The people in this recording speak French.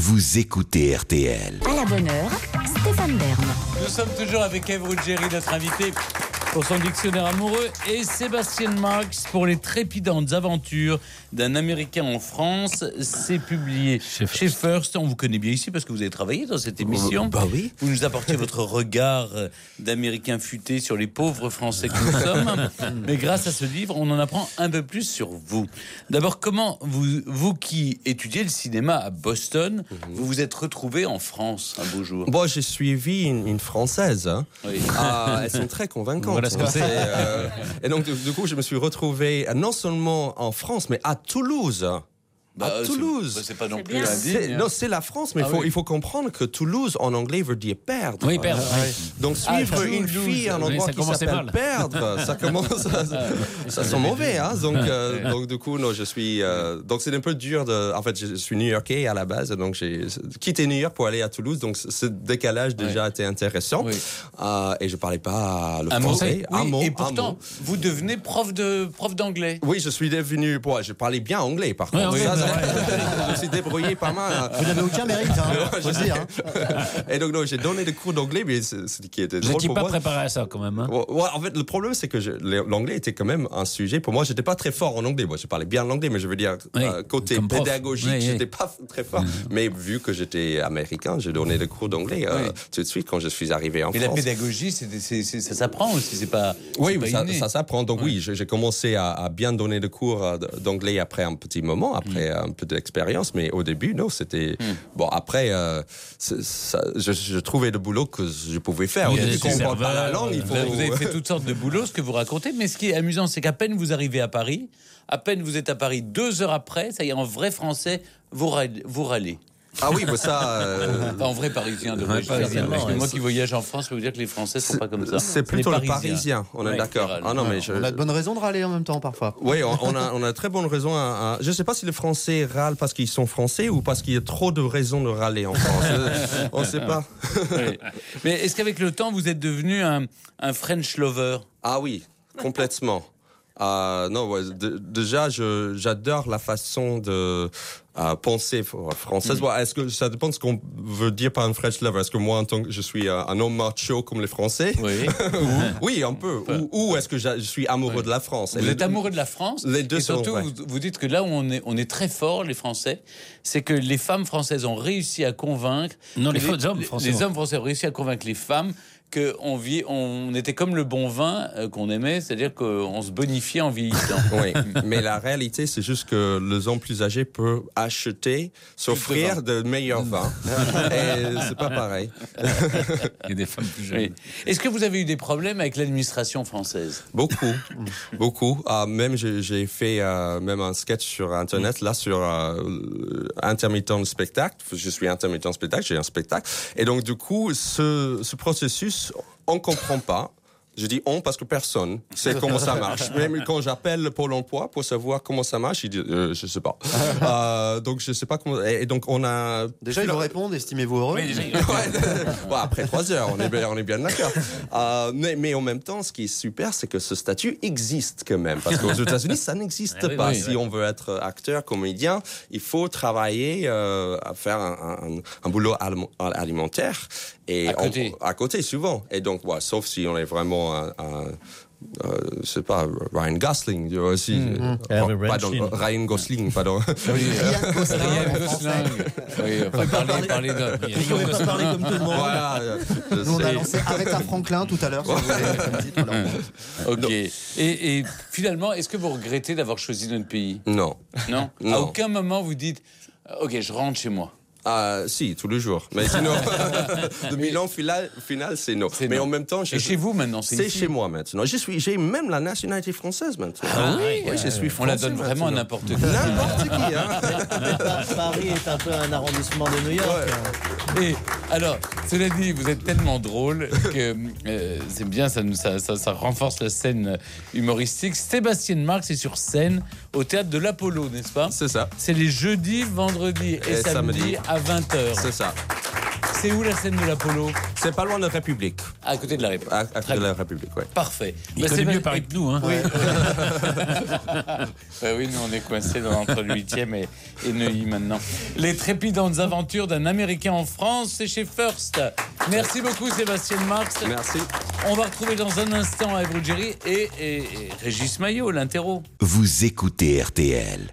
vous écoutez RTL. À la bonne heure, Stéphane Bern. Nous sommes toujours avec Ève Ruggieri, notre invité, pour son dictionnaire amoureux, et Sébastien Marx pour les trépidantes aventures d'un Américain en France. C'est publié chez First. On vous connaît bien ici parce que vous avez travaillé dans cette émission. Bah oui. Vous nous apportez votre regard d'Américain futé sur les pauvres Français que nous sommes. Mais grâce à ce livre, on en apprend un peu plus sur vous. D'abord, comment vous qui étudiez le cinéma à Boston, vous vous êtes retrouvé en France un beau jour? Bon, j'ai suivi une Française. Hein. Oui. Elles sont très convaincantes. Voilà ce que c'est. Et donc, du coup, je me suis retrouvé non seulement en France, mais à Toulouse. À Toulouse. C'est pas non plus bien. indigne. Non, c'est la France, mais il faut comprendre que Toulouse, en anglais, veut dire perdre. Oui, perdre. Donc, suivre une Toulouse. fille à un endroit ça qui commençait s'appelle mal. perdre, ça commence, ça sent mauvais. Hein. Donc, du coup, non, je suis. Donc, c'est un peu dur en fait, je suis New-Yorkais à la base, donc j'ai quitté New York pour aller à Toulouse. Donc, ce décalage déjà était intéressant. Oui. Et je parlais pas le Un mot. français. Oui, et pourtant, vous devenez prof d'anglais. Oui, je suis devenu. Bon, je parlais bien anglais, par contre. oui, Je me suis débrouillé pas mal. Vous n'avez aucun mérite, hein, faut dire. Et donc, non, j'ai donné des cours d'anglais, mais ce qui était Vous drôle n'étiez pour pas moi. préparé à ça quand même. Hein. Ouais, en fait, le problème, c'est que l'anglais était quand même un sujet. Pour moi, j'étais pas très fort en anglais. Moi, je parlais bien l'anglais, mais je veux dire, Oui, côté comme prof. pédagogique, Oui, oui. j'étais pas très fort. Mais vu que j'étais américain, j'ai donné des cours d'anglais tout de suite quand je suis arrivé en Mais France. la pédagogie, ça s'apprend aussi, c'est pas. Oui, c'est pas inné. ça s'apprend. Donc oui, j'ai commencé à bien donner des cours d'anglais après un petit moment, après un peu d'expérience. Mais au début, non, c'était... Bon, après, je trouvais le boulot que je pouvais faire. Au Oui, début, c'est quand on parle pas la langue, il faut... Vous avez fait toutes sortes de boulots, ce que vous racontez. Mais ce qui est amusant, c'est qu'à peine vous arrivez à Paris, à peine vous êtes à Paris, 2 heures après, ça y est, en vrai français, vous râlez. Ah oui, mais ça... Enfin, en vrai parisien, devrais-je dire. parisien, Parce que ouais. moi qui voyage en France, je peux vous dire que les Français sont pas comme ça. C'est plutôt Les le parisien, on est Ouais, d'accord. qui râlent. Ah non, mais On a de bonnes raisons de râler en même temps, parfois. Oui, on a très bonne raison. Je ne sais pas si les Français râlent parce qu'ils sont français ou parce qu'il y a trop de raisons de râler en France. On ne sait pas. Oui. Mais est-ce qu'avec le temps, vous êtes devenu un French lover? Ah oui, complètement. Non, ouais, déjà, j'adore la façon de penser française. Ouais, est-ce que ça dépend de ce qu'on veut dire par un French lover? Est-ce que moi, en tant que je suis un homme macho comme les Français? Oui. Oui, un peu. Ou est-ce que je suis amoureux de la France? Vous êtes amoureux de la France. Les deux et surtout, sont vrais. vous dites que là où on est très fort, les Français, c'est que les femmes françaises ont réussi à convaincre. Non, que les hommes français. Les hommes français ont réussi à convaincre les femmes qu'on était comme le bon vin qu'on aimait, c'est-à-dire qu'on se bonifiait en vieillissant. Oui, mais la réalité, c'est juste que les hommes plus âgés peuvent acheter, s'offrir de meilleurs vins. Et c'est pas pareil. Il y a des femmes plus jeunes. Oui. Est-ce que vous avez eu des problèmes avec l'administration française? Beaucoup. Même j'ai fait même un sketch sur Internet, là, sur intermittent de spectacle. Je suis intermittent de spectacle, j'ai un spectacle. Et donc, du coup, ce processus, on comprend pas. Je dis on parce que personne sait comment ça marche. Même quand j'appelle le Pôle emploi pour savoir comment ça marche, il dit je sais pas. Donc je sais pas comment. Et donc on a Déjà, ils vous répondent, estimez-vous heureux. Oui, déjà, Bon, après 3 heures, on est bien d'accord. Mais en même temps, ce qui est super, c'est que ce statut existe quand même. Parce qu'aux États-Unis, ça n'existe Ah oui, pas. oui, Si on veut être acteur, comédien, il faut travailler à faire un boulot alimentaire. Et à côté, souvent. Et donc, sauf si on est vraiment je sais pas, Ryan Gosling aussi. Pardon, Ryan Gosling, pardon. Ryan Gosling. Oui, parler de... Il ne pouvait pas parler comme tout le monde. Voilà, Nous, on a lancé Aretha Franklin tout à l'heure. Si vous voulez, comme titre, alors. Ok. Et finalement, est-ce que vous regrettez d'avoir choisi notre pays? Non. Non. Non. À aucun moment vous dites ok, je rentre chez moi. Si, tous les jours. Mais sinon, le bilan final, c'est non. Mais en même temps, Et chez vous maintenant, c'est c'est ici. chez moi maintenant. J'ai même la nationalité française maintenant. Ah oui, je suis français. On la donne vraiment à maintenant. n'importe qui. N'importe qui, hein. Paris est un peu un arrondissement de New York. Et alors, cela dit, vous êtes tellement drôle que c'est bien, ça renforce la scène humoristique. Sébastien Marx est sur scène au théâtre de l'Apollo, n'est-ce pas? C'est ça. C'est les jeudis, vendredis et samedis à 20h. C'est ça. C'est où la scène de l'Apollo? C'est pas loin de la République. À côté de la République. À Très côté de bien. la République, ouais. Parfait. Il connaît mieux Paris que nous. Hein. Oui. Oui, nous on est coincés entre le 8e et Neuilly maintenant. Les trépidantes aventures d'un Américain en France, c'est chez First. Merci beaucoup Sébastien Marx. Merci. On va retrouver dans un instant Ève Ruggieri et Régis Maillot, l'interro. Vous écoutez RTL.